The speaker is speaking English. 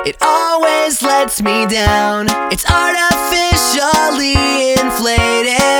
it always lets me down. It's artificially inflated.